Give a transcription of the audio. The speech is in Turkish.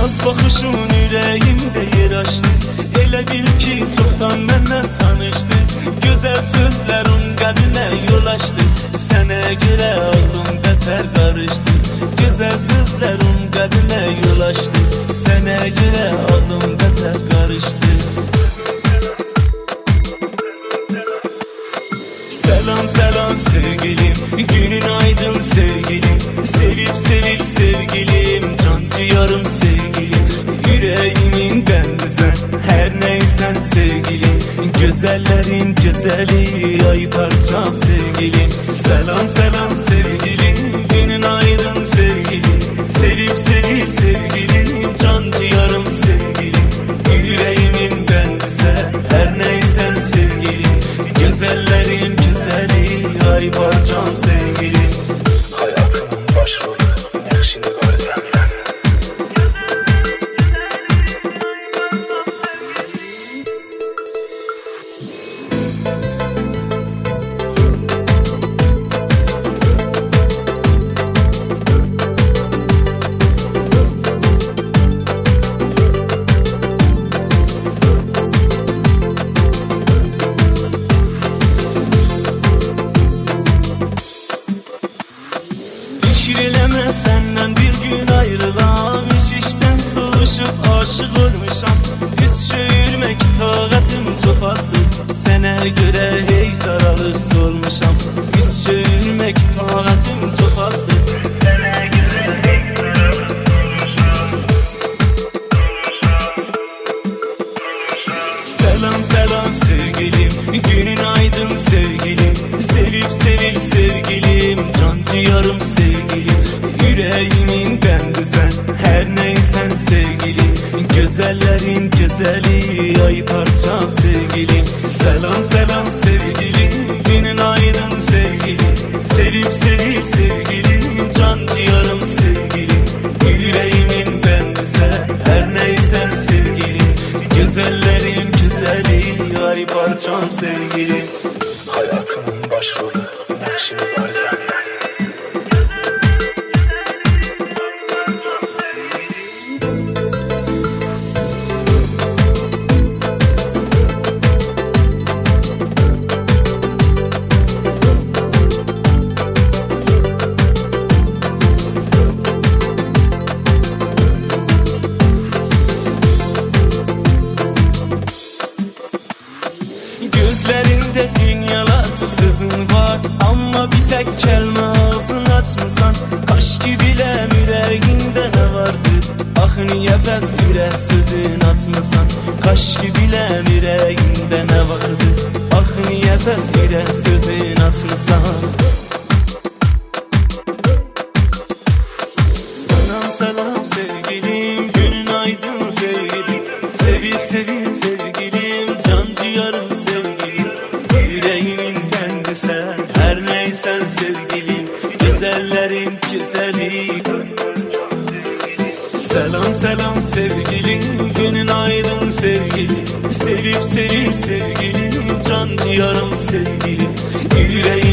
Naz bakışın ürəyimdə yer açdı. Elə bil ki çoxdan məndən tanışdı. Gözəl sözlərin qəlbimə yol açdı. Sənə görə ağlım bətər qarışdı. Gözəl sözlərin qəlbimə yol açdı. Sənə görə ağlım bətər qarışdı. Selam selam sevgilim, günün aydın sevgilim. Sevip sevip sevgilim, can duyarım sevgilim. Yüreğimin bendi sen, her neysen sevgilim. Güzellerin güzeli, ay parçam sevgilim. Selam selam sevgilim, günün aydın sevgilim. Sevip sevip sevgilim, can duyarım sevgilim. Yüreğimin bendi sen, her neysen sevgilim. Güzellerin güzeli, ay parçam sevgilim. Hayatımın başrolü, yaxşını görsəm mən. Şiirləmə səndən bir gün ayrılam. İş işdən soğuşub aşıq olmuşam. Üz çöyürmək taqətim çox azdır. Sənə görə hey saralıb solmuşam. Üz çöyürmək taqətim çox azdır. Sənə görə hey saralıb solmuşam. Selam selam sevgilim, günün aydın sevgilim. Sevip sevil sevgilim, can duyarım sevgilim. Yüreğimin bendi sen, her neysen sevgilim. Güzellerin güzeli, ay parçam sevgilim. Selam selam sevgilim, günün aydın sevgilim. Sevip sevip sevgilim, can duyarım sevgilim. Yüreğimin bendi sen, her neysen sevgilim. Güzellerin güzeli, ay parçam sevgilim. Hayatımın başrolü, yaxşını görsəm mən. Gözlerinde dünyalarca sözün var. Ama bir tek kelime ağzını açmısan. Kaş gibilem yüreğinde ne vardı? Ah niye bəs ürək sözün atmısan? Kaş gibilem yüreğinde ne vardı? Ah niye bəs ürək sözün atmısan? Selam selam sevgilim, günün aydın sevgilim. Sevip sevip sevgilim, can duyarım sevgilim. Yüreğimin kendi sen, her neysen sevgilim. Güzellerin güzeli. Selam selam sevgilim, günün aydın sevgilim. Sevip sevip sevgilim, can duyarım sevgilim. Yüreğimin